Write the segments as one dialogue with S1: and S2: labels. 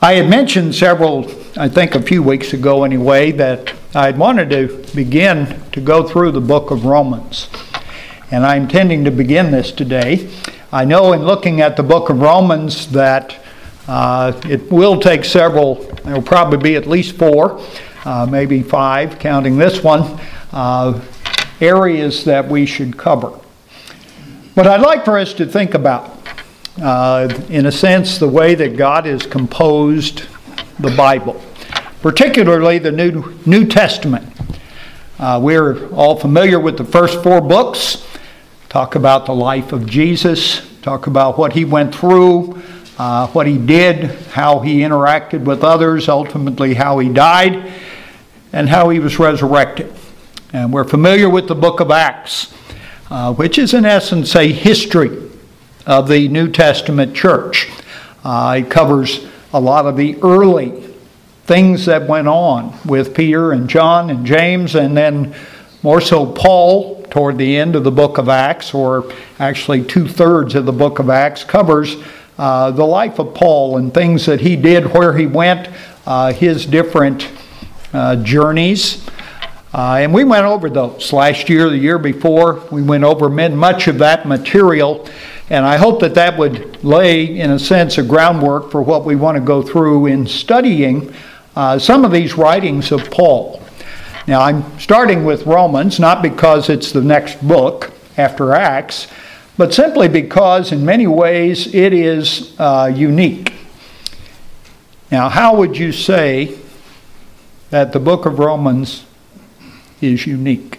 S1: I had mentioned I think a few weeks ago anyway, that I had wanted to begin to go through the book of Romans. And I'm intending to begin this today. I know in looking at the book of Romans that it will take several, there will probably be at least 4, maybe 5, counting this one, areas that we should cover. But I'd like for us to think about, in a sense, the way that God has composed the Bible, particularly the New Testament. We're all familiar with the first 4 books. Talk about the life of Jesus, talk about what he went through, what he did, how he interacted with others, ultimately how he died, and how he was resurrected. And we're familiar with the book of Acts, which is in essence a history of the New Testament church. It covers a lot of the early things that went on with Peter and John and James, and then more so Paul toward the end of the book of Acts, or actually 2/3 of the book of Acts, covers the life of Paul and things that he did, where he went, his different journeys. And we went over those last year, the year before. We went over much of that material. And I hope that that would lay, in a sense, a groundwork for what we want to go through in studying some of these writings of Paul. Now, I'm starting with Romans, not because it's the next book after Acts, but simply because in many ways it is unique. Now, how would you say that the book of Romans is unique?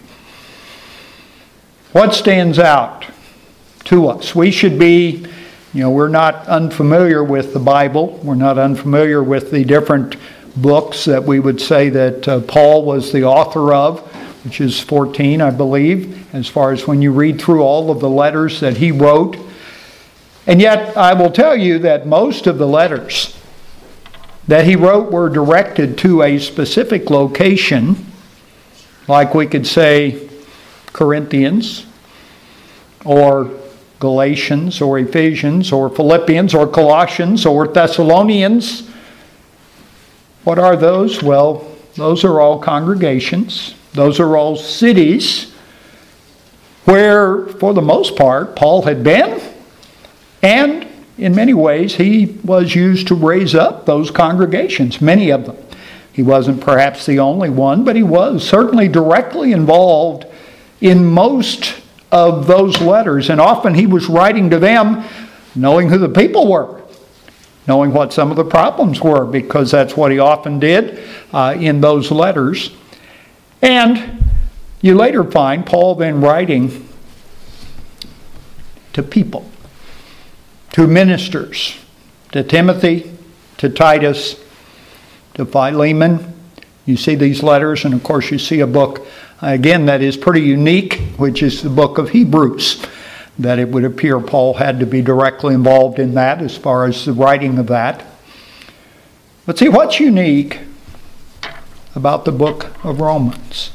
S1: What stands out to us? We should be, we're not unfamiliar with the Bible. We're not unfamiliar with the different books that we would say that Paul was the author of, which is 14, I believe, as far as when you read through all of the letters that he wrote. And yet, I will tell you that most of the letters that he wrote were directed to a specific location, like we could say Corinthians, or Galatians, or Ephesians, or Philippians, or Colossians, or Thessalonians. What are those? Well, those are all congregations. Those are all cities where, for the most part, Paul had been, and in many ways he was used to raise up those congregations, many of them. He wasn't perhaps the only one, but he was certainly directly involved in most of those letters. And often he was writing to them knowing who the people were, knowing what some of the problems were, because that's what he often did in those letters. And you later find Paul then writing to people, to ministers, to Timothy, to Titus, to Philemon. You see these letters, and of course you see a book, again, that is pretty unique, which is the book of Hebrews, that it would appear Paul had to be directly involved in that as far as the writing of that. But see, what's unique about the book of Romans?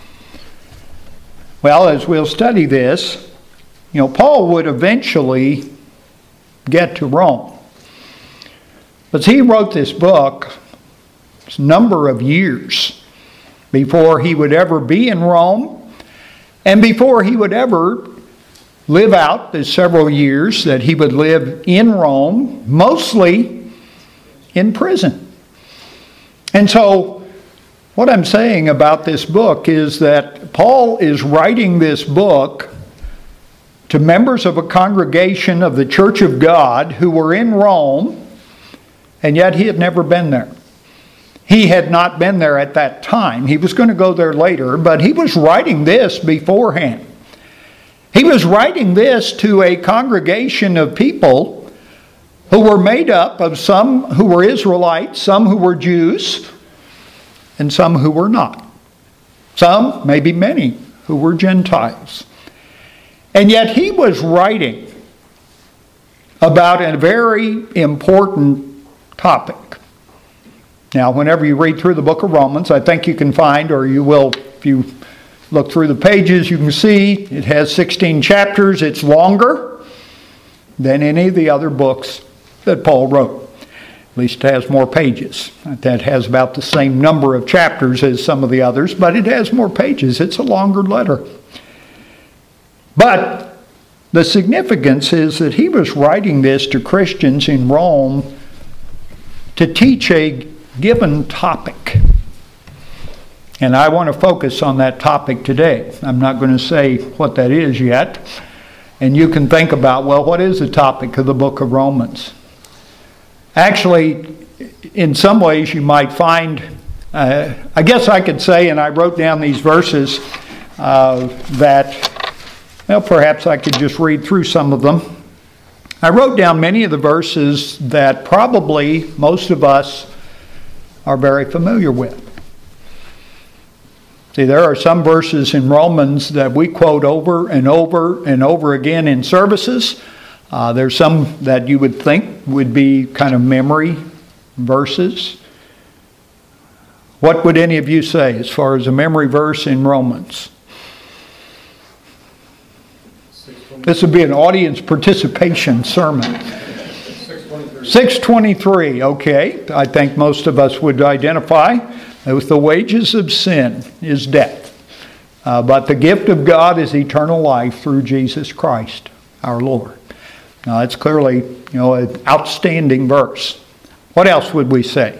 S1: Well, as we'll study this, Paul would eventually get to Rome. But he wrote this book a number of years before he would ever be in Rome, and before he would ever live out the several years that he would live in Rome, mostly in prison. And so what I'm saying about this book is that Paul is writing this book to members of a congregation of the Church of God who were in Rome, and yet he had never been there. He had not been there at that time. He was going to go there later, but he was writing this beforehand. He was writing this to a congregation of people who were made up of some who were Israelites, some who were Jews, and some who were not. Some, maybe many, who were Gentiles. And yet he was writing about a very important topic. Now, whenever you read through the book of Romans, I think you can find, or you will, if you look through the pages, you can see it has 16 chapters. It's longer than any of the other books that Paul wrote. At least it has more pages. That has about the same number of chapters as some of the others, but it has more pages. It's a longer letter. But the significance is that he was writing this to Christians in Rome to teach a given topic. And I want to focus on that topic today. I'm not going to say what that is yet. And you can think about, well, what is the topic of the book of Romans? Actually, in some ways you might find, I guess I could say, and I wrote down these verses that, well, perhaps I could just read through some of them. I wrote down many of the verses that probably most of us are very familiar with. See, there are some verses in Romans that we quote over and over and over again in services. There's some that you would think would be kind of memory verses. What would any of you say as far as a memory verse in Romans? This would be an audience participation sermon. 6:23, okay. I think most of us would identify with the wages of sin is death. But the gift of God is eternal life through Jesus Christ, our Lord. Now, that's clearly, an outstanding verse. What else would we say?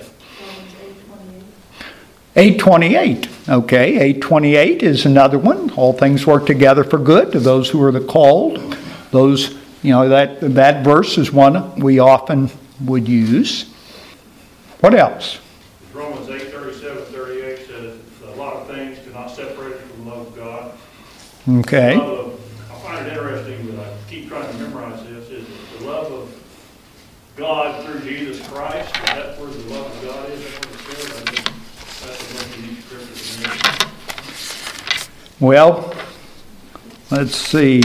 S1: 8:28. Okay, 8:28 is another one. All things work together for good to those who are the called. Those, that verse is one we often would use. What else?
S2: Romans 8:37-38 says a lot of things cannot separate us from the love of God.
S1: Okay.
S2: I find it interesting that I keep trying to memorize this, is the love of God through Jesus Christ. That's where the love of God is. That's what it says. I think that's the most unique scripture to me.
S1: Well, let's see.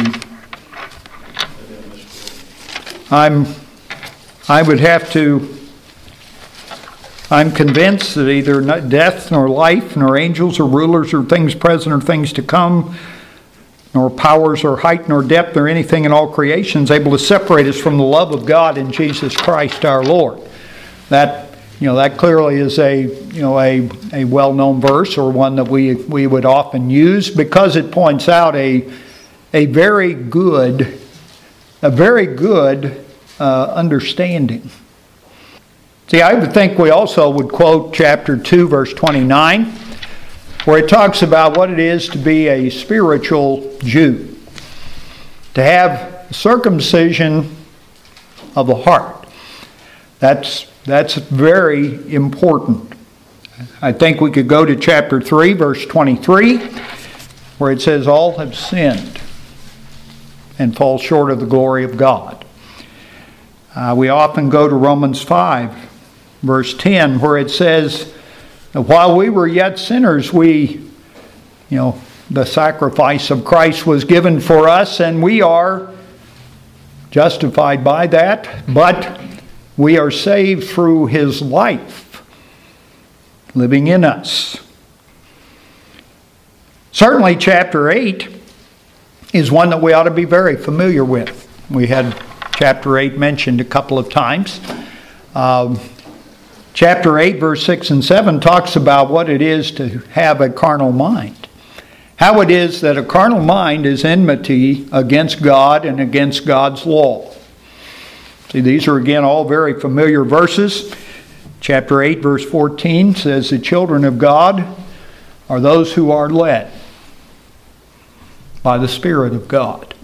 S1: I'm convinced that either death, nor life, nor angels, or rulers, or things present, or things to come, nor powers, or height, nor depth, nor anything in all creation is able to separate us from the love of God in Jesus Christ our Lord. That clearly is a well-known verse, or one that we would often use, because it points out a very good understanding. See, I would think we also would quote chapter 2, verse 29, where it talks about what it is to be a spiritual Jew, to have circumcision of the heart. That's very important. I think we could go to chapter 3, verse 23, where it says, all have sinned and fall short of the glory of God. We often go to Romans 5, verse 10, where it says, while we were yet sinners, the sacrifice of Christ was given for us, and we are justified by that, but we are saved through His life living in us. Certainly, chapter 8 is one that we ought to be very familiar with. We had chapter 8 mentioned a couple of times. Chapter 8, verse 6 and 7 talks about what it is to have a carnal mind. How it is that a carnal mind is enmity against God and against God's law. See, these are again all very familiar verses. Chapter 8, verse 14 says, the children of God are those who are led by the Spirit of God.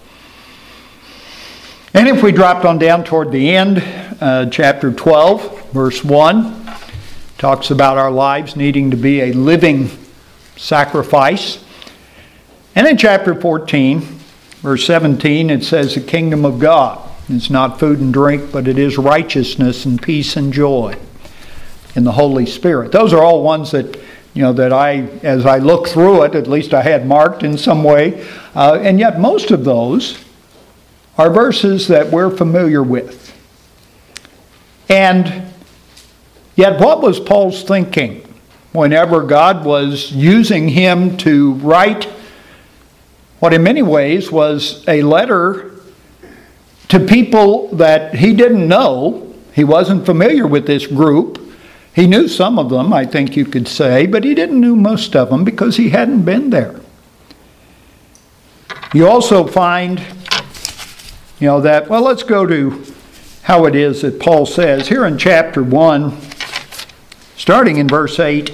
S1: And if we dropped on down toward the end, chapter 12, verse 1, talks about our lives needing to be a living sacrifice. And in chapter 14, verse 17, it says the kingdom of God is not food and drink, but it is righteousness and peace and joy in the Holy Spirit. Those are all ones that, that as I look through it, at least I had marked in some way. And yet most of those are verses that we're familiar with. And yet what was Paul's thinking whenever God was using him to write what in many ways was a letter to people that he didn't know? He wasn't familiar with this group. He knew some of them, I think you could say, but he didn't know most of them because he hadn't been there. You also find, that, well, let's go to how it is that Paul says here in chapter 1, starting in verse 8.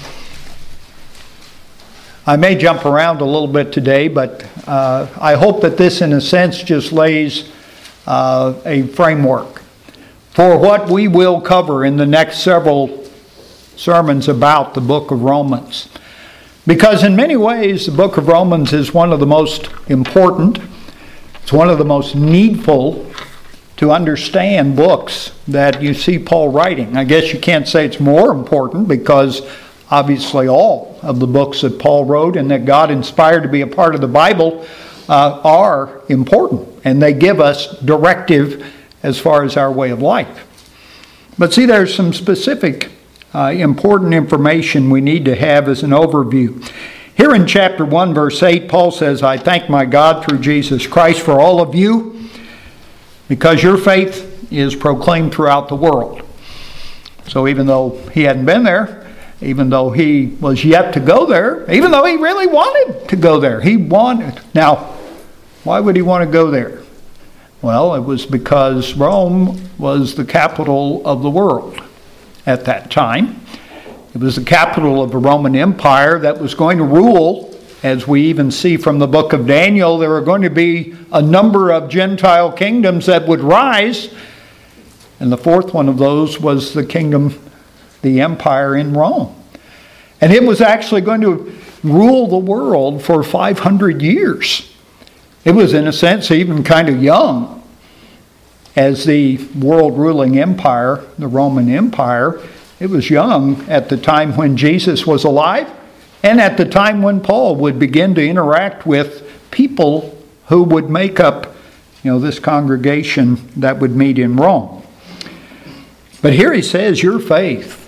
S1: I may jump around a little bit today, but I hope that this, in a sense, just lays a framework for what we will cover in the next several sermons about the book of Romans. Because in many ways, the book of Romans is one of the most important, it's one of the most needful to understand books that you see Paul writing. I guess you can't say it's more important because obviously all of the books that Paul wrote and that God inspired to be a part of the Bible are important, and they give us directive as far as our way of life. But see, there's some specific important information we need to have as an overview. Here in chapter 1, verse 8, Paul says, I thank my God through Jesus Christ for all of you, because your faith is proclaimed throughout the world. So even though he hadn't been there, even though he was yet to go there, even though he really wanted to go there, Now, why would he want to go there? Well, it was because Rome was the capital of the world at that time. It was the capital of the Roman Empire that was going to rule, as we even see from the book of Daniel. There were going to be a number of Gentile kingdoms that would rise, and the fourth one of those was the kingdom, the empire in Rome. And it was actually going to rule the world for 500 years. It was, in a sense, even kind of young as the world-ruling empire, the Roman Empire. It was young at the time when Jesus was alive and at the time when Paul would begin to interact with people who would make up, this congregation that would meet in Rome. But here he says, your faith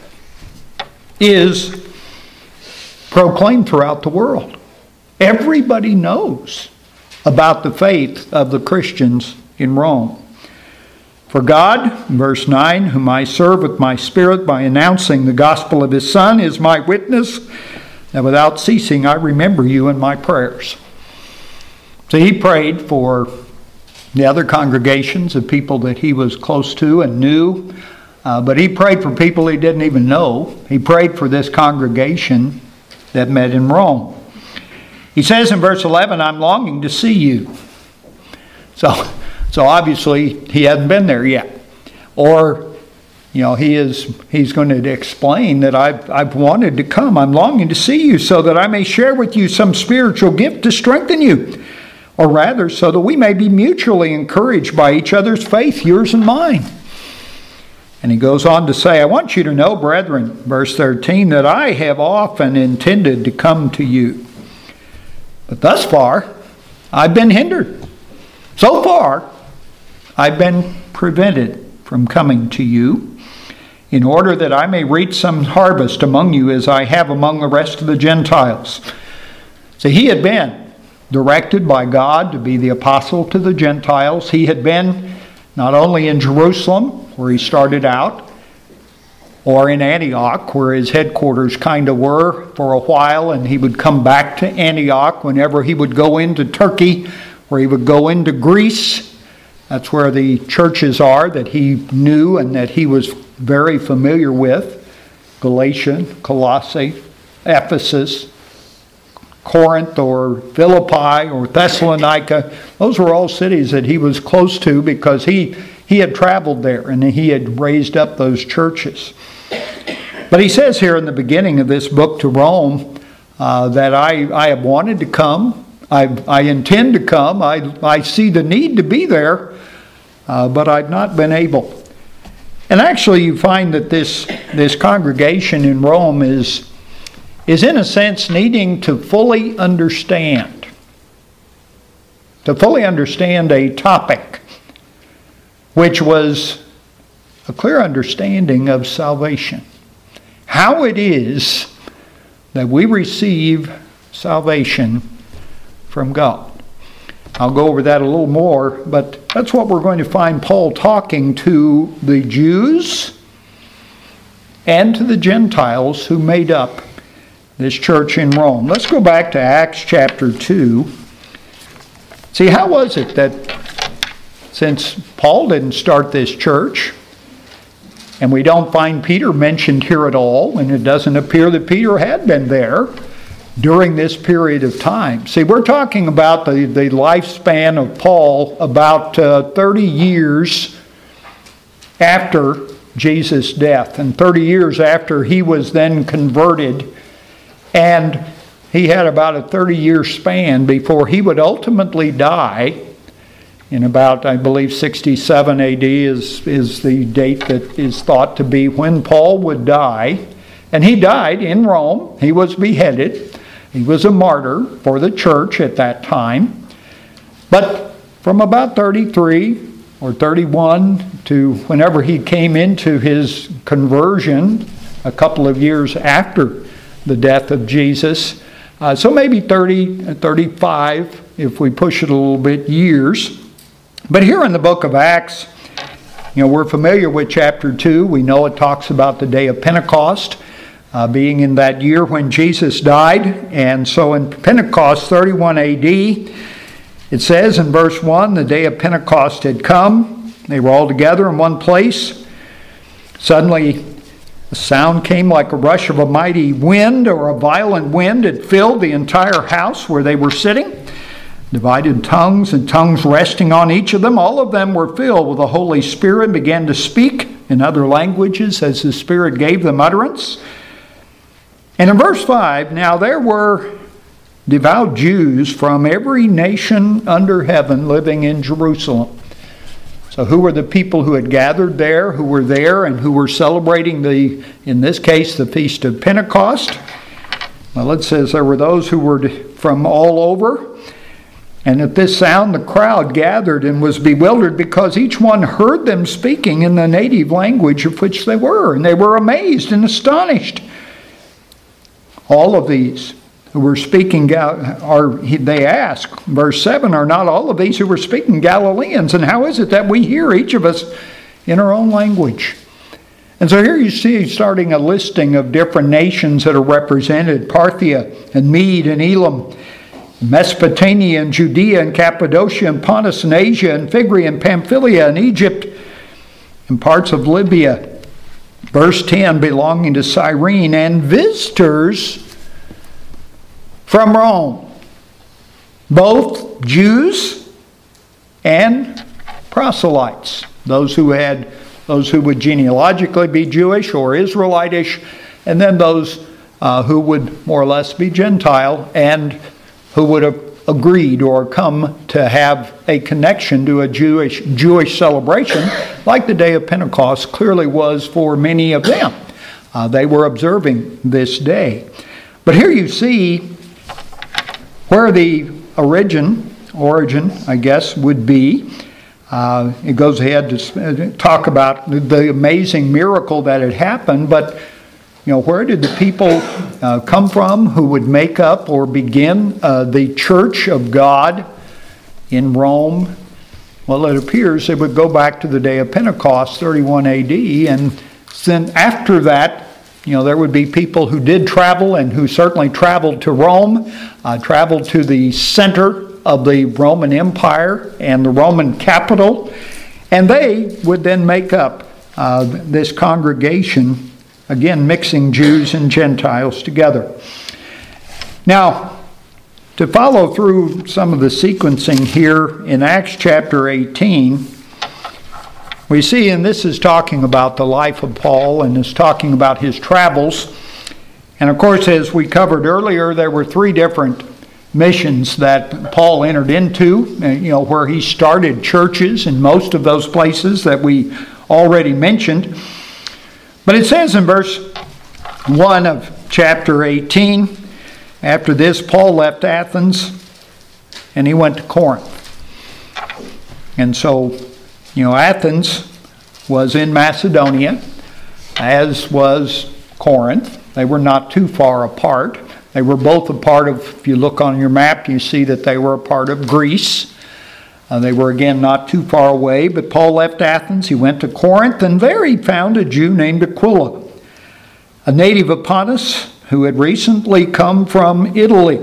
S1: is proclaimed throughout the world. Everybody knows about the faith of the Christians in Rome. For God, verse 9, whom I serve with my spirit by announcing the gospel of his Son, is my witness that without ceasing I remember you in my prayers. So he prayed for the other congregations of people that he was close to and knew, but he prayed for people he didn't even know. He prayed for this congregation that met in Rome. He says in verse 11, I'm longing to see you. So obviously he hadn't been there yet. Or, he's going to explain that I've wanted to come. I'm longing to see you so that I may share with you some spiritual gift to strengthen you. Or rather, so that we may be mutually encouraged by each other's faith, yours and mine. And he goes on to say, I want you to know, brethren, verse 13, that I have often intended to come to you. But thus far, I've been hindered. So far, I've been prevented from coming to you, in order that I may reap some harvest among you as I have among the rest of the Gentiles. So he had been directed by God to be the apostle to the Gentiles. He had been not only in Jerusalem, where he started out, or in Antioch, where his headquarters kind of were for a while, and he would come back to Antioch whenever he would go into Turkey, where he would go into Greece. That's where the churches are that he knew and that he was very familiar with. Galatia, Colossae, Ephesus, Corinth or Philippi or Thessalonica. Those were all cities that he was close to because he had traveled there and he had raised up those churches. But he says here in the beginning of this book to Rome that I have wanted to come. I intend to come. I see the need to be there, but I've not been able. And actually you find that this congregation in Rome is in a sense needing to fully understand a topic, which was a clear understanding of salvation. How it is that we receive salvation from God. I'll go over that a little more, but that's what we're going to find Paul talking to the Jews and to the Gentiles who made up this church in Rome. Let's go back to Acts chapter 2. See, how was it that since Paul didn't start this church, and we don't find Peter mentioned here at all, and it doesn't appear that Peter had been there during this period of time. See, we're talking about the lifespan of Paul about 30 years after Jesus' death, and 30 years after he was then converted, and he had about a 30-year span before he would ultimately die in about, I believe, 67 AD is the date that is thought to be when Paul would die. And he died in Rome. He was beheaded. He was a martyr for the church at that time. But from about 33 or 31 to whenever he came into his conversion, a couple of years after the death of Jesus, so maybe 30, 35, if we push it a little bit, years. But here in the book of Acts, we're familiar with chapter 2. We know it talks about the day of Pentecost being in that year when Jesus died. And so in Pentecost, 31 AD, it says in verse 1, the day of Pentecost had come. They were all together in one place. Suddenly, a sound came like a rush of a mighty wind or a violent wind. It filled the entire house where they were sitting. Divided tongues and tongues resting on each of them. All of them were filled with the Holy Spirit and began to speak in other languages as the Spirit gave them utterance. And in verse 5, now there were devout Jews from every nation under heaven living in Jerusalem. So who were the people who had gathered there, who were there, and who were celebrating in this case, the Feast of Pentecost? Well, it says there were those who were from all over. And at this sound, the crowd gathered and was bewildered because each one heard them speaking in the native language of which they were. And they were amazed and astonished. All of these who were speaking, they ask, verse 7, are not all of these who were speaking Galileans? And how is it that we hear each of us in our own language? And so here you see starting a listing of different nations that are represented. Parthia and Mede and Elam, Mesopotamia and Judea and Cappadocia and Pontus and Asia and Phrygia and Pamphylia and Egypt and parts of Libya. Verse 10, belonging to Cyrene, and visitors from Rome, both Jews and proselytes, those who would genealogically be Jewish or Israelitish, and then those who would more or less be Gentile and who would have agreed or come to have a connection to a Jewish celebration, like the day of Pentecost clearly was for many of them. They were observing this day. But here you see where the origin, I guess, would be. It goes ahead to talk about the amazing miracle that had happened, but where did the people come from who would make up or begin the church of God in Rome? Well, it appears it would go back to the day of Pentecost, 31 AD, and then after that, there would be people who did travel and who certainly traveled to Rome, traveled to the center of the Roman Empire and the Roman capital, and they would then make up this congregation, again, mixing Jews and Gentiles together. Now, to follow through some of the sequencing here in Acts chapter 18, we see, and this is talking about the life of Paul and is talking about his travels. And of course, as we covered earlier, there were 3 different missions that Paul entered into, where he started churches in most of those places that we already mentioned. But it says in verse 1 of chapter 18, after this, Paul left Athens and he went to Corinth. And so, Athens was in Macedonia, as was Corinth. They were not too far apart. They were both a part of, if you look on your map, you see that they were a part of Greece. They were again not too far away, but Paul left Athens. He went to Corinth, and there he found a Jew named Aquila, a native of Pontus, who had recently come from Italy.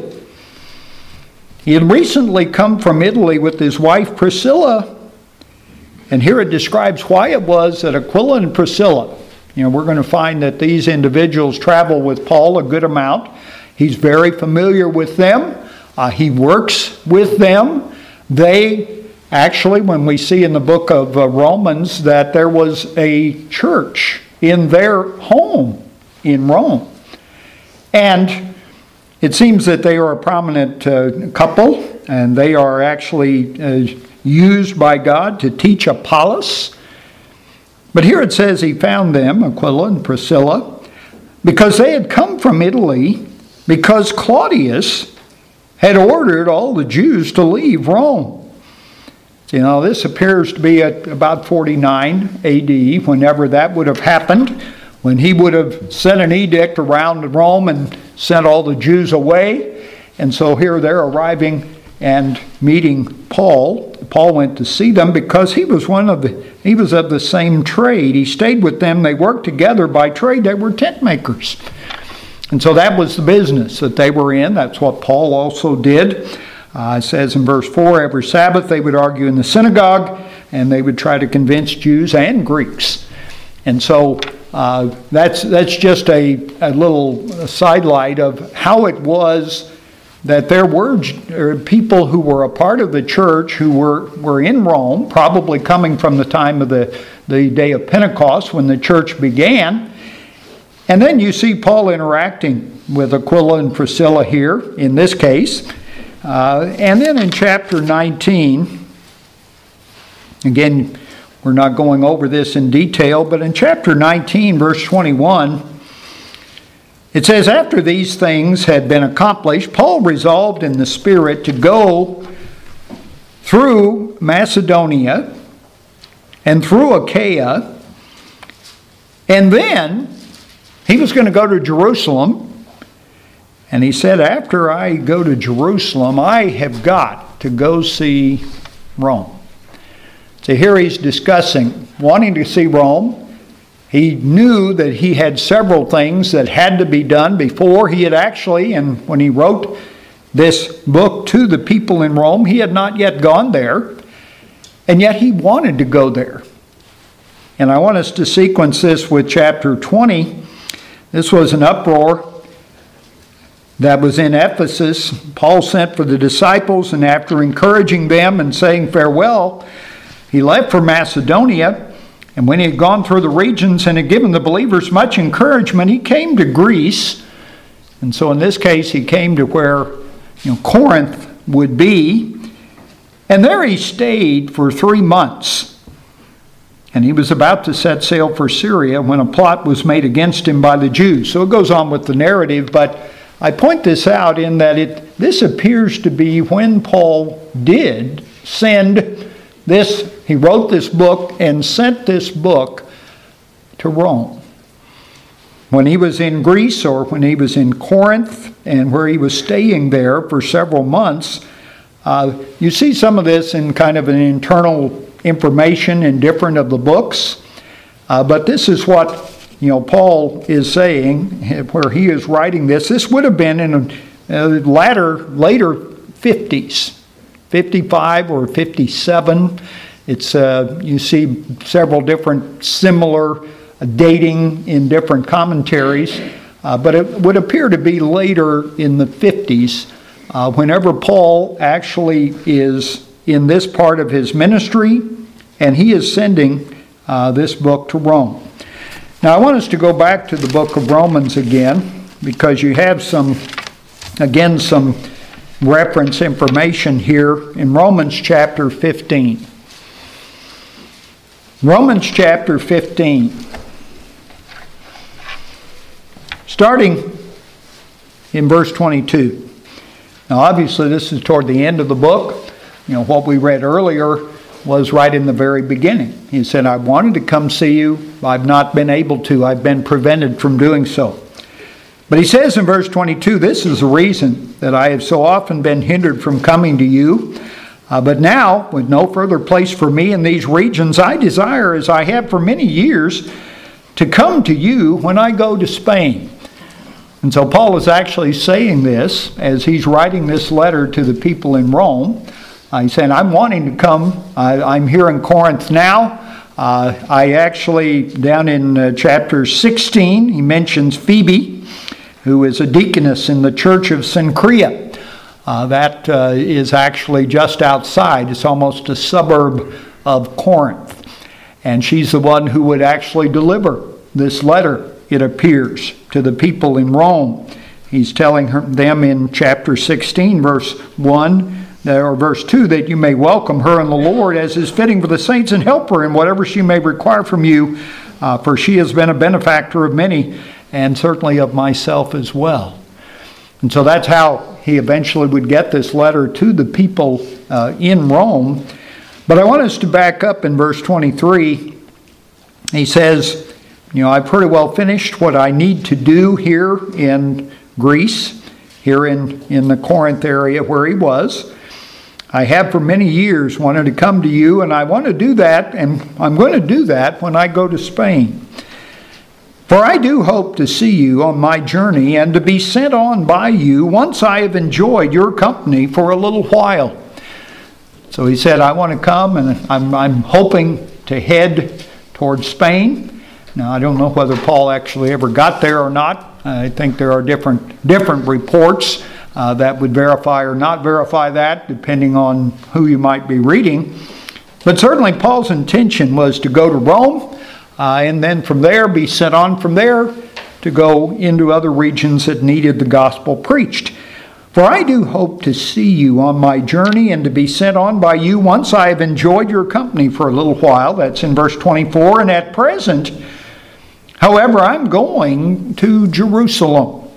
S1: He had recently come from Italy with his wife Priscilla, and here it describes why it was that Aquila and Priscilla, we're going to find that these individuals travel with Paul a good amount. He's very familiar with them. He works with them. They actually, when we see in the book of Romans that there was a church in their home in Rome. And it seems that they are a prominent couple, and they are actually used by God to teach Apollos. But here it says he found them, Aquila and Priscilla, because they had come from Italy, because Claudius had ordered all the Jews to leave Rome. This appears to be at about 49 AD, whenever that would have happened, when he would have sent an edict around Rome and sent all the Jews away. And so here they're arriving and meeting Paul. Paul went to see them because he was of the same trade. He stayed with them. They worked together by trade. They were tent makers. And so that was the business that they were in. That's what Paul also did. It says in verse 4, every Sabbath they would argue in the synagogue, and they would try to convince Jews and Greeks. And so that's just a little sidelight of how it was that there were people who were a part of the church who were in Rome, probably coming from the time of the day of Pentecost when the church began. And then you see Paul interacting with Aquila and Priscilla here, in this case. And then in chapter 19, again, we're not going over this in detail, but in chapter 19, verse 21, it says, after these things had been accomplished, Paul resolved in the Spirit to go through Macedonia and through Achaia, and then he was going to go to Jerusalem. And he said, after I go to Jerusalem, I have got to go see Rome. So here he's discussing wanting to see Rome. He knew that he had several things that had to be done before he had actually, and when he wrote this book to the people in Rome, he had not yet gone there, and yet he wanted to go there. And I want us to sequence this with chapter 20. This was an uproar that was in Ephesus. Paul sent for the disciples, and after encouraging them and saying farewell, he left for Macedonia. And when he had gone through the regions and had given the believers much encouragement, he came to Greece. And so in this case, he came to where Corinth would be. And there he stayed for 3 months. And he was about to set sail for Syria when a plot was made against him by the Jews. So it goes on with the narrative, but I point this out in that this appears to be when Paul did send this. He wrote this book and sent this book to Rome. When he was in Greece or when he was in Corinth and where he was staying there for several months, you see some of this in kind of an internal information in different of the books. But this is what Paul is saying where he is writing this. This would have been in later 50s, 55 or 57. It's you see several different similar dating in different commentaries, but it would appear to be later in the 50s whenever Paul actually is in this part of his ministry, and he is sending this book to Rome. Now I want us to go back to the book of Romans again, because you have some reference information here in Romans chapter 15. Romans chapter 15. Starting in verse 22. Now obviously this is toward the end of the book. What we read earlier was right in the very beginning. He said, I wanted to come see you. I've not been able to. I've been prevented from doing so. But he says in verse 22, this is the reason that I have so often been hindered from coming to you. But now, with no further place for me in these regions, I desire, as I have for many years, to come to you when I go to Spain. And so Paul is actually saying this as he's writing this letter to the people in Rome. He's saying, I'm wanting to come. I'm here in Corinth now. I actually, down in chapter 16, he mentions Phoebe, who is a deaconess in the church of Cenchrea. That is actually just outside. It's almost a suburb of Corinth. And she's the one who would actually deliver this letter, it appears, to the people in Rome. He's telling them in chapter 16, verse 1, or verse 2, that you may welcome her in the Lord as is fitting for the saints, and help her in whatever she may require from you, for she has been a benefactor of many, and certainly of myself as well. And so that's how he eventually would get this letter to the people in Rome. But I want us to back up in verse 23. He says, I've pretty well finished what I need to do here in Greece, here in the Corinth area where he was. I have for many years wanted to come to you, and I want to do that, and I'm going to do that when I go to Spain. For I do hope to see you on my journey and to be sent on by you once I have enjoyed your company for a little while. So he said, I want to come, and I'm hoping to head towards Spain. Now, I don't know whether Paul actually ever got there or not. I think there are different reports that would verify or not verify that, depending on who you might be reading. But certainly Paul's intention was to go to Rome, and then from there be sent on from there to go into other regions that needed the gospel preached. For I do hope to see you on my journey and to be sent on by you once I have enjoyed your company for a little while. That's in verse 24. And at present, however, I'm going to Jerusalem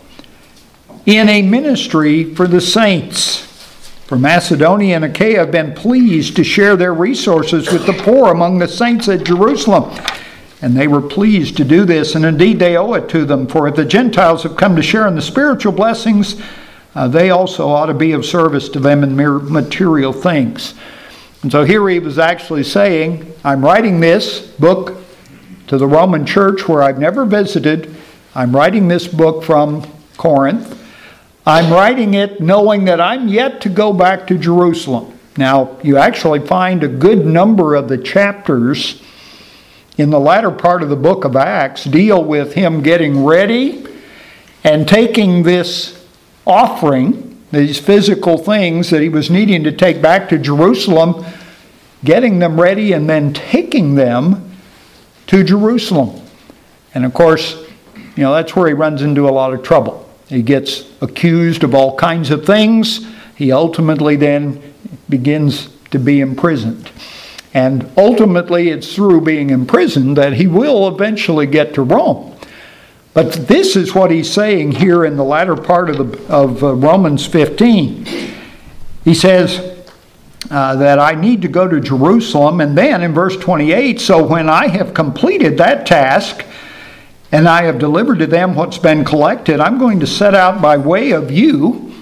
S1: in a ministry for the saints. For Macedonia and Achaia have been pleased to share their resources with the poor among the saints at Jerusalem. And they were pleased to do this, and indeed they owe it to them. For if the Gentiles have come to share in the spiritual blessings, they also ought to be of service to them in mere material things. And so here he was actually saying, I'm writing this book to the Roman church where I've never visited. I'm writing this book from Corinth. I'm writing it knowing that I'm yet to go back to Jerusalem. Now, you actually find a good number of the chapters in the latter part of the book of Acts deal with him getting ready and taking this offering, these physical things that he was needing to take back to Jerusalem, getting them ready and then taking them to Jerusalem. And of course, that's where he runs into a lot of trouble. He gets accused of all kinds of things. He ultimately then begins to be imprisoned. And ultimately it's through being imprisoned that he will eventually get to Rome. But this is what he's saying here in the latter part of Romans 15. He says that I need to go to Jerusalem. And then in verse 28, so when I have completed that task and I have delivered to them what's been collected, I'm going to set out by way of you,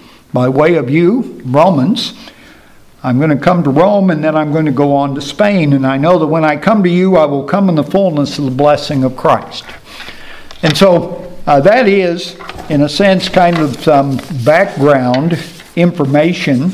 S1: Romans. I'm going to come to Rome, and then I'm going to go on to Spain. And I know that when I come to you, I will come in the fullness of the blessing of Christ. And so that is, in a sense, kind of some background information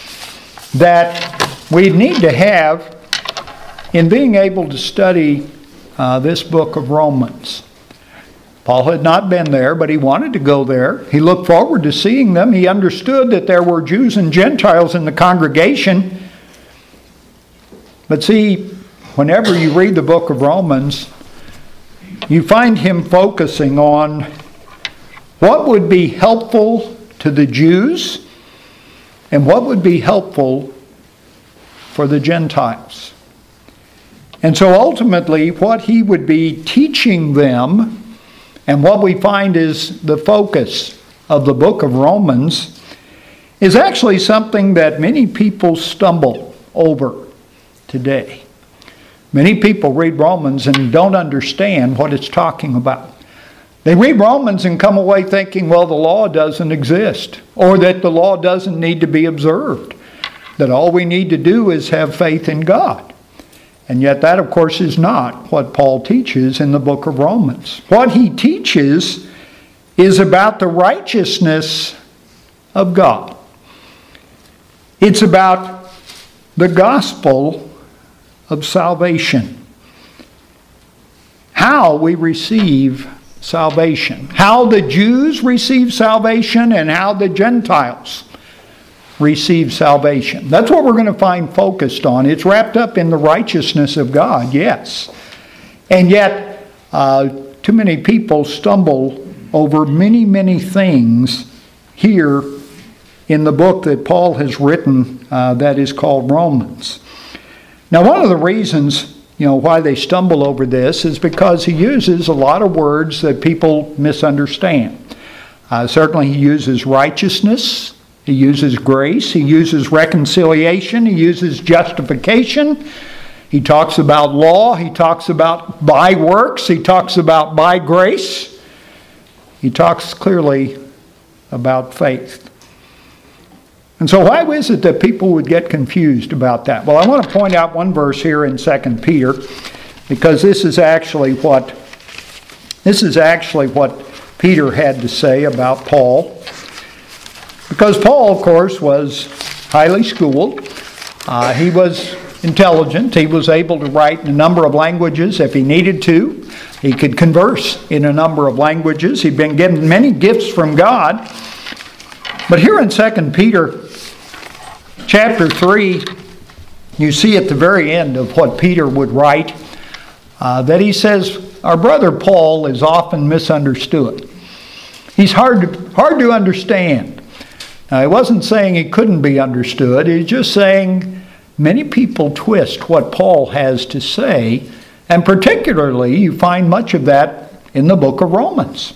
S1: that we need to have in being able to study this book of Romans. Paul had not been there, but he wanted to go there. He looked forward to seeing them. He understood that there were Jews and Gentiles in the congregation. But see, whenever you read the book of Romans, you find him focusing on what would be helpful to the Jews and what would be helpful for the Gentiles. And so ultimately, what he would be teaching them, and what we find is the focus of the book of Romans, is actually something that many people stumble over today. Many people read Romans and don't understand what it's talking about. They read Romans and come away thinking, well, the law doesn't exist, or that the law doesn't need to be observed. that all we need to do is have faith in God. And yet that, of course, is not what Paul teaches in the book of Romans. What he teaches is about the righteousness of God. It's about the gospel of salvation. How we receive salvation. How the Jews receive salvation and how the Gentiles receive salvation. That's what we're going to find focused on. It's wrapped up in the righteousness of God, yes. And yet, too many people stumble over many, many things here in the book that Paul has written that is called Romans. Now, one of the reasons, why they stumble over this is because he uses a lot of words that people misunderstand. Certainly he uses righteousness, he uses grace, he uses reconciliation, he uses justification, he talks about law, he talks about by works, he talks about by grace, he talks clearly about faith. And so why is it that people would get confused about that? Well, I want to point out one verse here in 2 Peter, because this is actually what Peter had to say about Paul. Because Paul, of course, was highly schooled. He was intelligent. He was able to write in a number of languages if he needed to. He could converse in a number of languages. He'd been given many gifts from God. But here in 2 Peter chapter 3, you see at the very end of what Peter would write that he says, our brother Paul is often misunderstood. He's hard to understand. Now, he wasn't saying he couldn't be understood. He's just saying many people twist what Paul has to say, and particularly you find much of that in the book of Romans.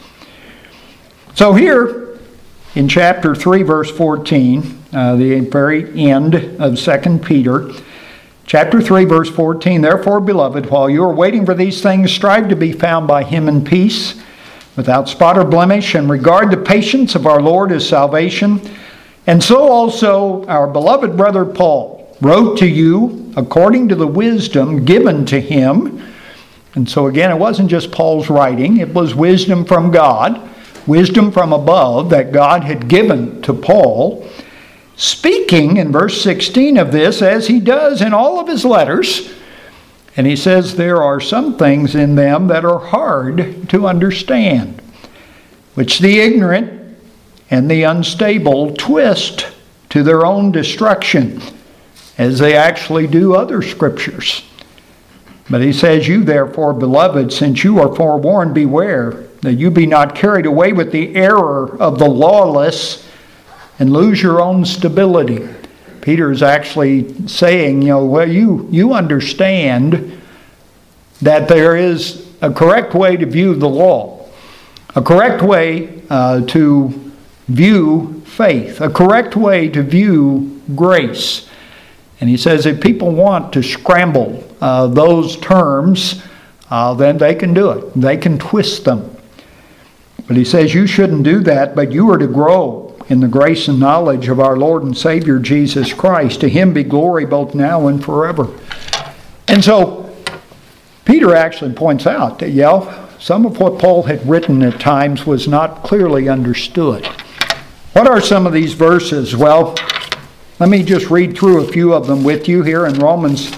S1: So here in chapter 3, verse 14, the very end of 2 Peter, chapter 3, verse 14, therefore, beloved, while you are waiting for these things, strive to be found by him in peace, without spot or blemish, and regard the patience of our Lord as salvation. And so also our beloved brother Paul wrote to you according to the wisdom given to him. And so again, it wasn't just Paul's writing, it was wisdom from God, wisdom from above that God had given to Paul, speaking in verse 16 of this as he does in all of his letters. And he says there are some things in them that are hard to understand, which the ignorant and the unstable twist to their own destruction, as they actually do other scriptures. But he says, you therefore, beloved, since you are forewarned, beware that you be not carried away with the error of the lawless and lose your own stability. Peter is actually saying, you understand that there is a correct way to view the law, a correct way to view faith, a correct way to view grace. And he says if people want to scramble those terms, then they can do it. They can twist them. But he says you shouldn't do that, but you are to grow in the grace and knowledge of our Lord and Savior Jesus Christ. To him be glory both now and forever. And so Peter actually points out that, some of what Paul had written at times was not clearly understood. What are some of these verses? Well, let me just read through a few of them with you here in Romans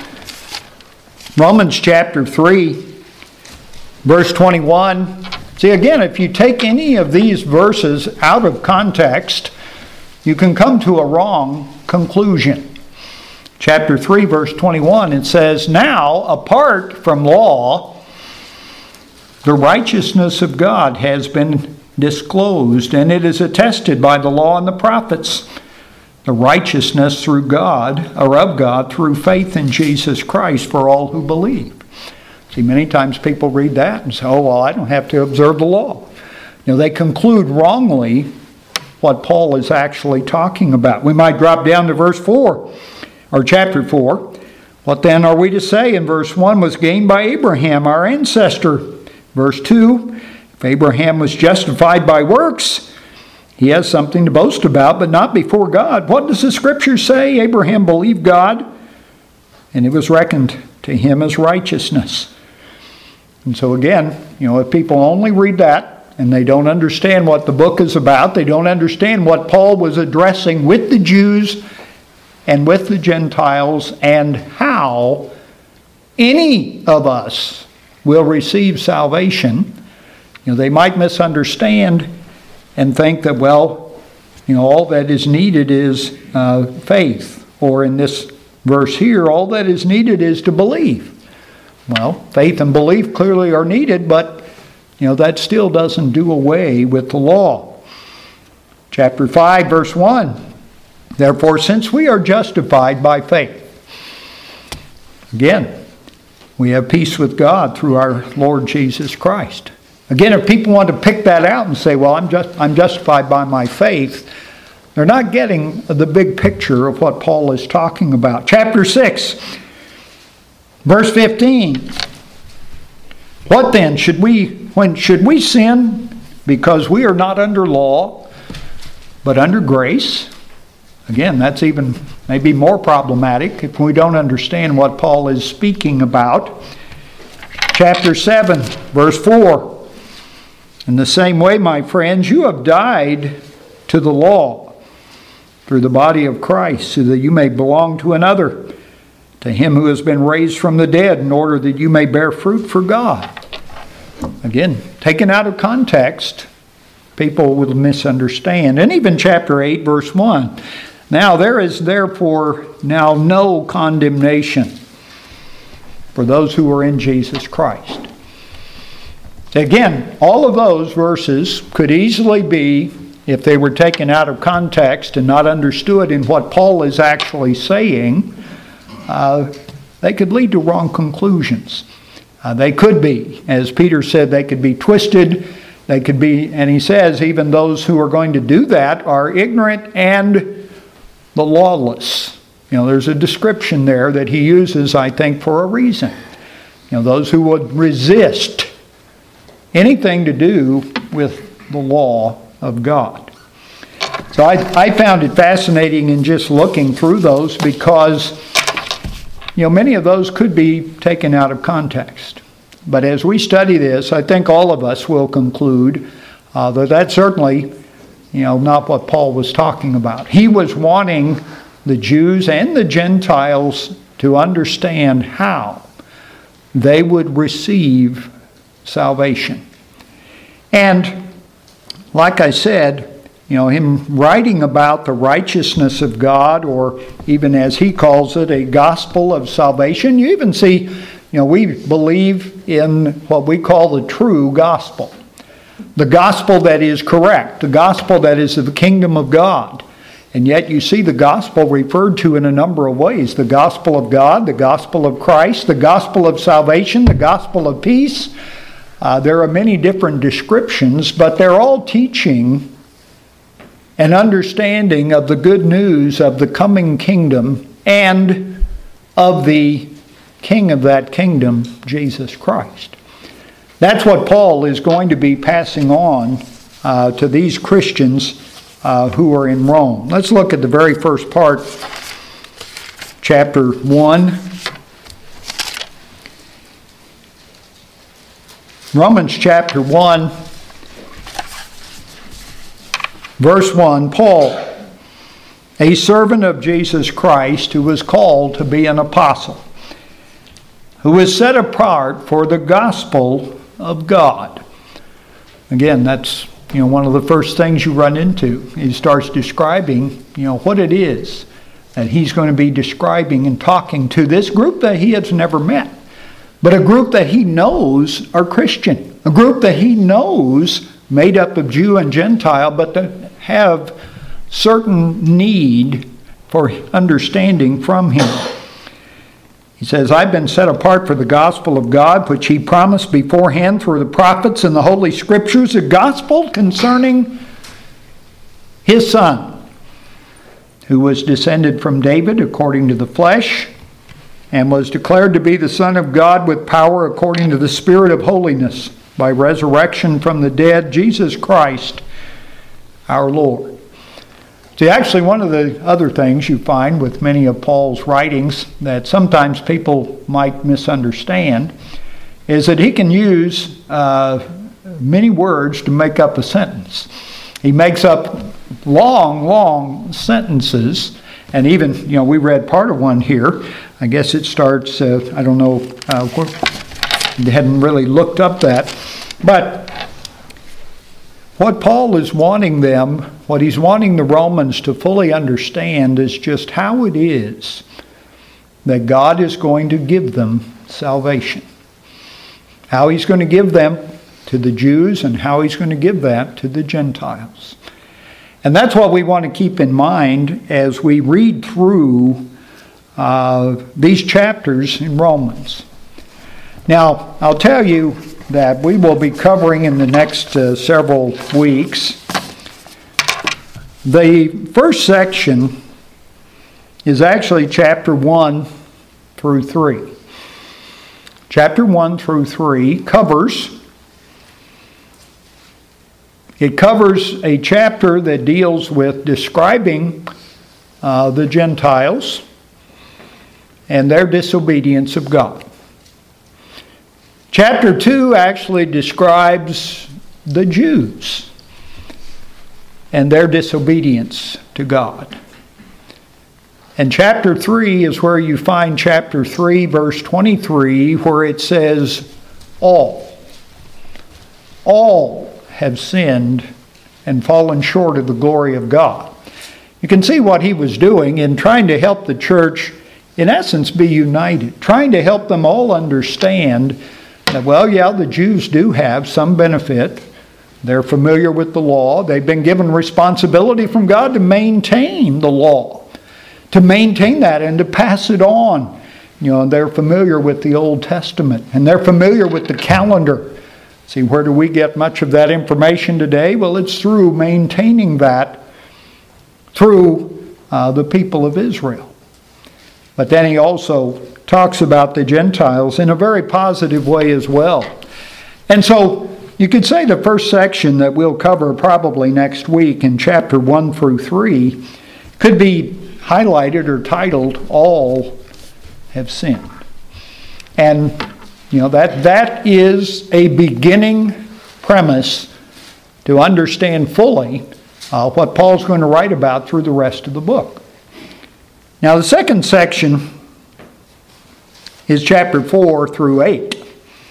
S1: chapter 3, verse 21. See, again, if you take any of these verses out of context, you can come to a wrong conclusion. Chapter 3, verse 21, it says, now, apart from law, the righteousness of God has been disclosed, and it is attested by the law and the prophets, the righteousness through God, or of God, through faith in Jesus Christ for all who believe. See, many times people read that and say, I don't have to observe the law. They conclude wrongly what Paul is actually talking about. We might drop down to verse 4, or chapter 4. What then are we to say? In verse 1 was gained by Abraham, our ancestor. Verse 2, if Abraham was justified by works, He has something to boast about, but not before God. What does the Scripture say? Abraham believed God, and it was reckoned to him as righteousness. And so again, if people only read that and they don't understand what the book is about, they don't understand what Paul was addressing with the Jews and with the Gentiles, and how any of us will receive salvation, they might misunderstand and think that, all that is needed is faith. Or in this verse here, all that is needed is to believe. Well, faith and belief clearly are needed, but that still doesn't do away with the law. Chapter 5, verse 1. Therefore, since we are justified by faith, again, we have peace with God through our Lord Jesus Christ. Again, if people want to pick that out and say, I'm justified by my faith, they're not getting the big picture of what Paul is talking about. Chapter 6, verse 15. What then? Should we sin because we are not under law, but under grace? Again, that's even maybe more problematic if we don't understand what Paul is speaking about. Chapter 7, verse 4. In the same way, my friends, you have died to the law through the body of Christ, so that you may belong to another, to him who has been raised from the dead, in order that you may bear fruit for God. Again, taken out of context, people will misunderstand. And even chapter 8, verse 1. Now there is therefore now no condemnation for those who are in Jesus Christ. Again, all of those verses could easily be, if they were taken out of context and not understood in what Paul is actually saying, they could lead to wrong conclusions. They could be, as Peter said, they could be twisted. They could be, and he says, even those who are going to do that are ignorant and the lawless. There's a description there that he uses, I think, for a reason. Those who would resist anything to do with the law of God. So I found it fascinating in just looking through those, because many of those could be taken out of context. But as we study this, I think all of us will conclude that that's certainly not what Paul was talking about. He was wanting the Jews and the Gentiles to understand how they would receive salvation. And like I said, him writing about the righteousness of God, or even as he calls it, a gospel of salvation, you even see, we believe in what we call the true gospel. The gospel that is correct, the gospel that is of the kingdom of God. And yet you see the gospel referred to in a number of ways. The gospel of God, the gospel of Christ, the gospel of salvation, the gospel of peace. There are many different descriptions, but they're all teaching an understanding of the good news of the coming kingdom and of the King of that kingdom, Jesus Christ. That's what Paul is going to be passing on to these Christians who are in Rome. Let's look at the very first part, chapter 1. Romans chapter 1, verse 1, Paul, a servant of Jesus Christ, who was called to be an apostle, who is set apart for the gospel of God. Again, that's one of the first things you run into. He starts describing what it is that he's going to be describing and talking to this group that he has never met, but a group that he knows are Christian, a group that he knows made up of Jew and Gentile, but that have certain need for understanding from him. He says, I've been set apart for the gospel of God, which he promised beforehand through the prophets and the Holy Scriptures, a gospel concerning his Son, who was descended from David according to the flesh, and was declared to be the Son of God with power according to the Spirit of holiness, by resurrection from the dead, Jesus Christ, our Lord. See, actually, one of the other things you find with many of Paul's writings that sometimes people might misunderstand is that he can use many words to make up a sentence. He makes up long, long sentences, and even, we read part of one here. I guess it starts, I don't know, they hadn't really looked up that, but what Paul is wanting them, what he's wanting the Romans to fully understand is just how it is that God is going to give them salvation. How he's going to give them to the Jews and how he's going to give that to the Gentiles. And that's what we want to keep in mind as we read through these chapters in Romans. Now, I'll tell you that we will be covering in the next several weeks. The first section is actually chapter 1 through 3. Chapter 1 through 3 covers a chapter that deals with describing the Gentiles and their disobedience of God. Chapter 2 actually describes the Jews and their disobedience to God. And chapter 3 is where you find chapter 3, verse 23, where it says, all have sinned and fallen short of the glory of God. You can see what he was doing in trying to help the church, in essence, be united, trying to help them all understand that, the Jews do have some benefit. They're familiar with the law. They've been given responsibility from God to maintain the law, to maintain that and to pass it on. They're familiar with the Old Testament, and they're familiar with the calendar. See, where do we get much of that information today? Well, it's through maintaining that through the people of Israel. But then he also talks about the Gentiles in a very positive way as well. And so you could say the first section that we'll cover probably next week in chapter 1 through 3 could be highlighted or titled, All Have Sinned. And that is a beginning premise to understand fully what Paul's going to write about through the rest of the book. Now, the second section is chapter 4 through 8.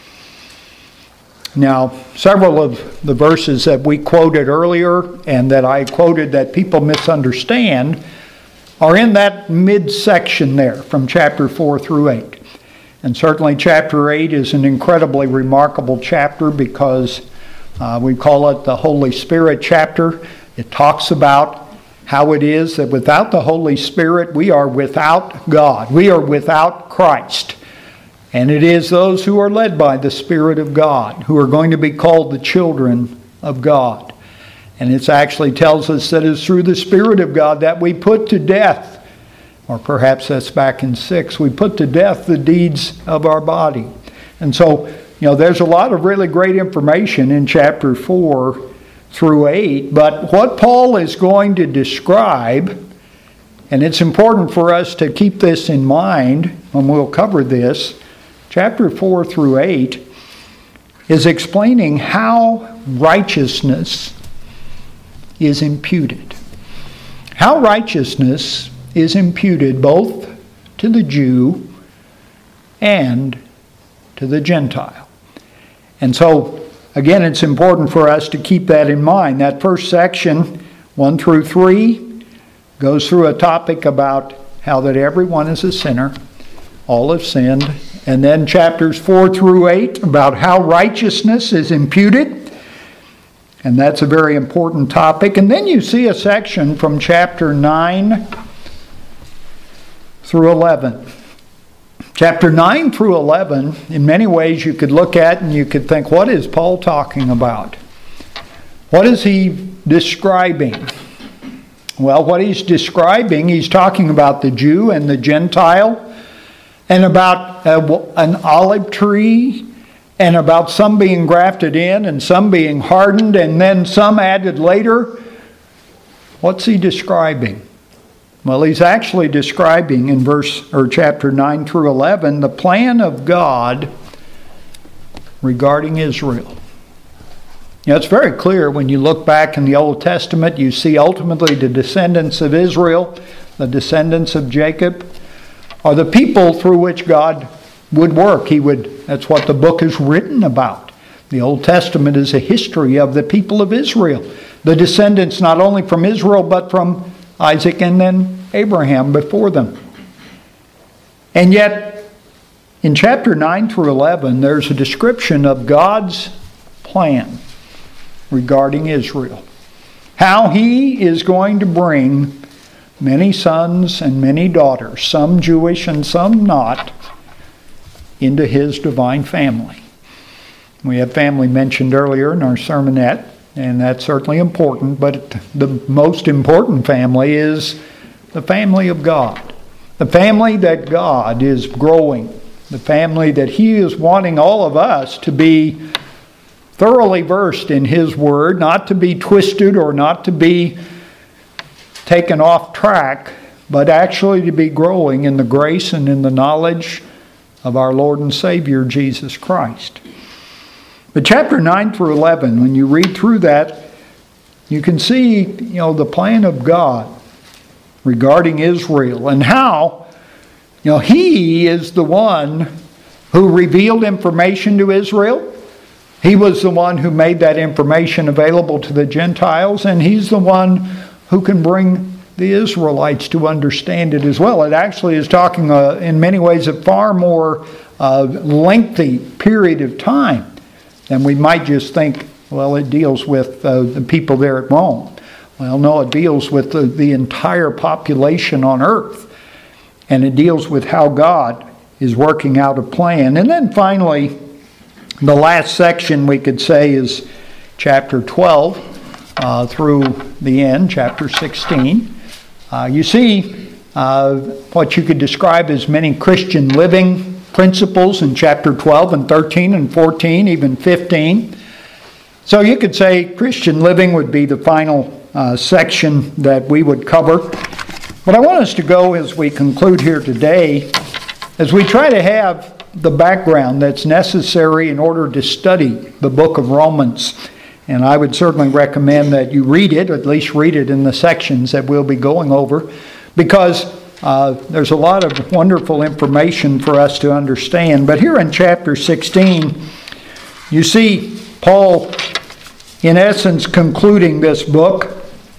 S1: Now, several of the verses that we quoted earlier and that I quoted that people misunderstand are in that midsection there from chapter 4 through 8. And certainly chapter 8 is an incredibly remarkable chapter because we call it the Holy Spirit chapter. It talks about how it is that without the Holy Spirit we are without God. We are without Christ. And it is those who are led by the Spirit of God who are going to be called the children of God. And it actually tells us that it's through the Spirit of God that we put to death, or perhaps that's back in 6, we put to death the deeds of our body. And so, there's a lot of really great information in chapter 4 through 8. But what Paul is going to describe, and it's important for us to keep this in mind when we'll cover this, chapter 4 through 8 is explaining how righteousness is imputed. How righteousness is imputed both to the Jew and to the Gentile. And so, again, it's important for us to keep that in mind. That first section, 1 through 3, goes through a topic about how that everyone is a sinner, all have sinned. And then chapters 4 through 8 about how righteousness is imputed. And that's a very important topic. And then you see a section from chapter 9 through 11. Chapter 9 through 11, in many ways you could look at and you could think, what is Paul talking about? What is he describing? Well, what he's describing, he's talking about the Jew and the Gentile, and about an olive tree, and about some being grafted in and some being hardened, and then some added later. what's he describing? Well, he's actually describing in chapter 9 through 11 the plan of God regarding Israel. It's very clear when you look back in the Old Testament, you see ultimately the descendants of Israel, the descendants of Jacob, are the people through which God would work. That's what the book is written about. The Old Testament is a history of the people of Israel. The descendants not only from Israel, but from Isaac and then Abraham before them. And yet, in chapter 9 through 11, there's a description of God's plan regarding Israel. How he is going to bring many sons and many daughters, some Jewish and some not, into his divine family. We had family mentioned earlier in our sermonette, and that's certainly important, but the most important family is the family of God. The family that God is growing. The family that he is wanting all of us to be thoroughly versed in his word, not to be twisted or not to be taken off track, but actually to be growing in the grace and in the knowledge of our Lord and Savior, Jesus Christ. But chapter 9 through 11, when you read through that, you can see, the plan of God regarding Israel and how, he is the one who revealed information to Israel. He was the one who made that information available to the Gentiles, and he's the one who can bring the Israelites to understand it as well. It actually is talking in many ways a far more lengthy period of time than we might just think, well, it deals with the people there at Rome. Well, no, it deals with the entire population on earth. And it deals with how God is working out a plan. And then finally, the last section we could say is chapter 12 through the end, chapter 16. You see what you could describe as many Christian living principles in chapter 12 and 13 and 14, even 15. So you could say Christian living would be the final section that we would cover. But I want us to go as we conclude here today, as we try to have the background that's necessary in order to study the book of Romans. And I would certainly recommend that you read it, or at least read it in the sections that we'll be going over, because there's a lot of wonderful information for us to understand. But here in chapter 16, you see Paul, in essence, concluding this book.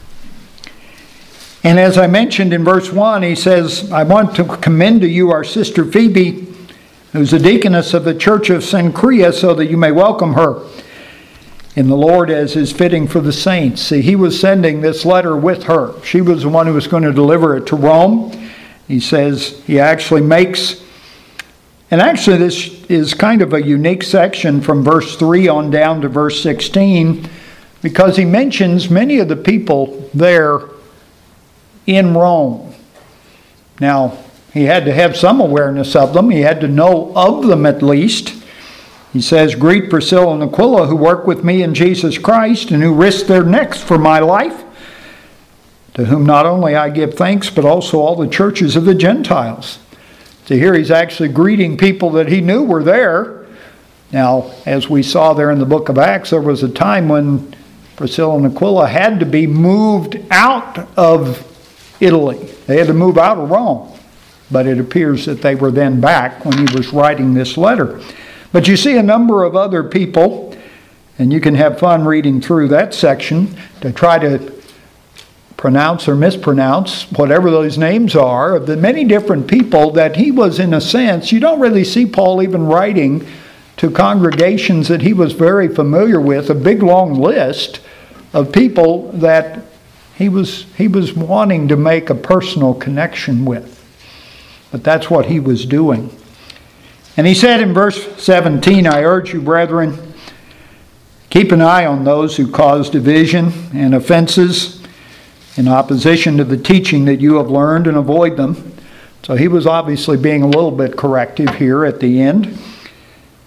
S1: And as I mentioned in verse 1, he says, I want to commend to you our sister Phoebe, who's a deaconess of the church of Cenchrea, so that you may welcome her in the Lord as is fitting for the saints. See, he was sending this letter with her. She was the one who was going to deliver it to Rome. He says he actually makes, and actually this is kind of a unique section from verse 3 on down to verse 16, because he mentions many of the people there in Rome. Now, he had to have some awareness of them. He had to know of them at least. He says, greet Priscilla and Aquila, who work with me in Jesus Christ and who risked their necks for my life, to whom not only I give thanks, but also all the churches of the Gentiles. So here he's actually greeting people that he knew were there. Now, as we saw there in the book of Acts, there was a time when Priscilla and Aquila had to be moved out of Italy. They had to move out of Rome. But it appears that they were then back when he was writing this letter. But you see a number of other people, and you can have fun reading through that section to try to pronounce or mispronounce whatever those names are, of the many different people that he was, in a sense, you don't really see Paul even writing to congregations that he was very familiar with, a big long list of people that he was wanting to make a personal connection with. But that's what he was doing. And he said in verse 17, I urge you, brethren, keep an eye on those who cause division and offenses in opposition to the teaching that you have learned, and avoid them. So he was obviously being a little bit corrective here at the end.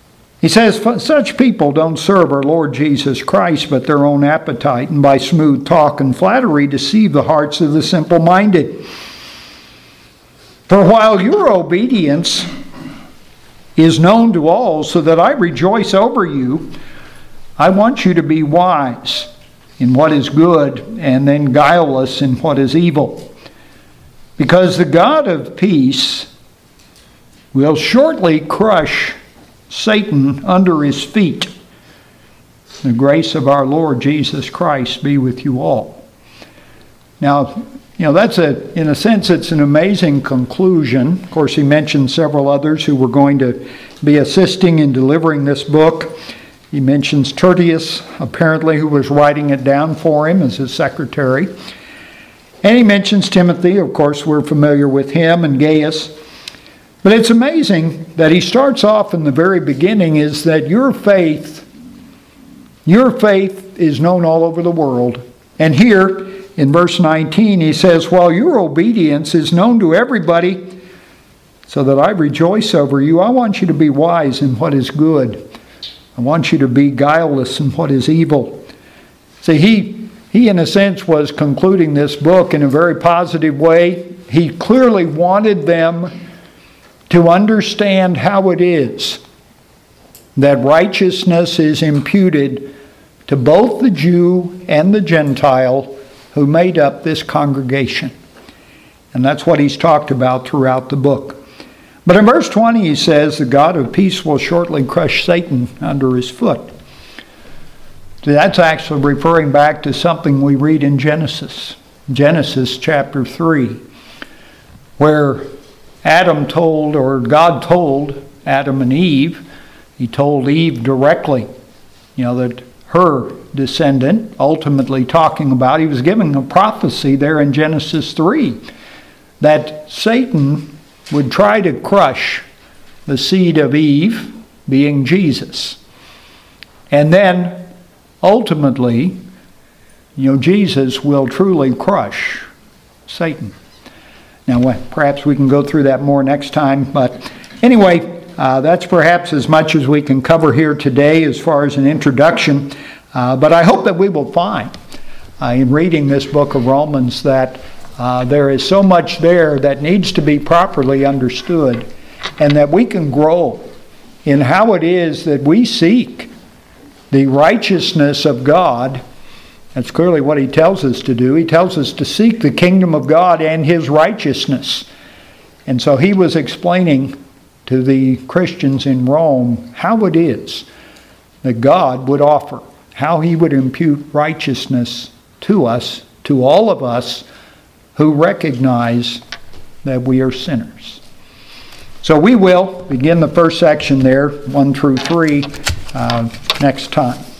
S1: He says, such people don't serve our Lord Jesus Christ, but their own appetite, and by smooth talk and flattery deceive the hearts of the simple-minded. For while your obedience is known to all, so that I rejoice over you, I want you to be wise in what is good, and then guileless in what is evil. Because the God of peace will shortly crush Satan under his feet. The grace of our Lord Jesus Christ be with you all. Now, that's in a sense, it's an amazing conclusion. Of course, he mentioned several others who were going to be assisting in delivering this book. He mentions Tertius, apparently, who was writing it down for him as his secretary. And he mentions Timothy. Of course, we're familiar with him, and Gaius. But it's amazing that he starts off in the very beginning is that your faith is known all over the world. And here in verse 19 he says, while your obedience is known to everybody, so that I rejoice over you, I want you to be wise in what is good. I want you to be guileless in what is evil. See, he in a sense was concluding this book in a very positive way. He clearly wanted them to understand how it is that righteousness is imputed to both the Jew and the Gentile who made up this congregation. And that's what he's talked about throughout the book. But in verse 20 he says, the God of peace will shortly crush Satan under his foot. So that's actually referring back to something we read in Genesis chapter 3, where God told Adam and Eve, he told Eve directly, that her descendant, ultimately talking about, he was giving a prophecy there in Genesis 3, that Satan would try to crush the seed of Eve, being Jesus. And then, ultimately, Jesus will truly crush Satan. Now, perhaps we can go through that more next time. But anyway, that's perhaps as much as we can cover here today as far as an introduction. But I hope that we will find in reading this book of Romans that there is so much there that needs to be properly understood, and that we can grow in how it is that we seek the righteousness of God. That's clearly what he tells us to do. He tells us to seek the kingdom of God and his righteousness. And so he was explaining to the Christians in Rome how it is that God would offer, how he would impute righteousness to us, to all of us who recognize that we are sinners. So we will begin the first section there, 1 through 3, next time.